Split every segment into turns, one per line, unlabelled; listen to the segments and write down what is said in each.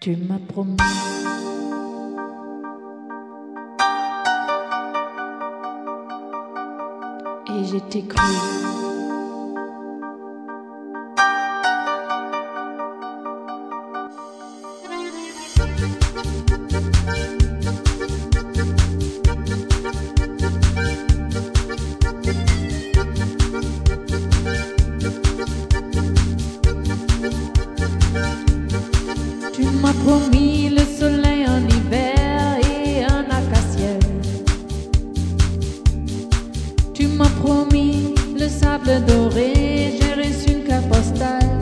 Tu m'as promis. Et je t'ai cru. Tu m'as promis le soleil en hiver et un arc-en-ciel. Tu m'as promis le sable doré, j'ai reçu une carte postale.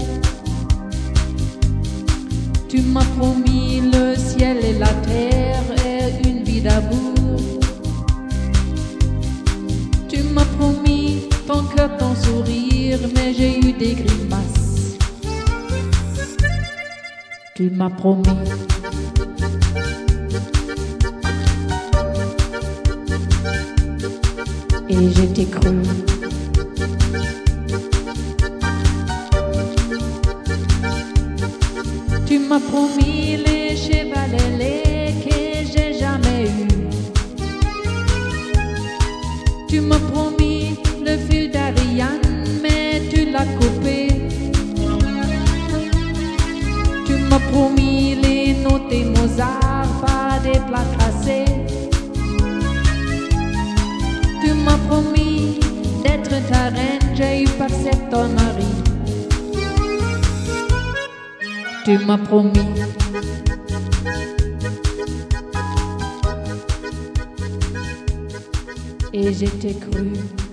Tu m'as promis le ciel et la terre et une vie d'amour. Tu m'as promis ton cœur, ton sourire, mais j'ai eu des grimaces. Tu m'as promis. Et je t'ai cru. Tu m'as promis les chevals que j'ai jamais eu. Tu m'as promis le fil d'Ariane, mais tu l'as coupé. Tu m'as promis les notes de Mozart, pas des plats cassés. Tu m'as promis d'être ta reine, j'ai eu par cet ton mari. Tu m'as promis. Et je t'ai cru.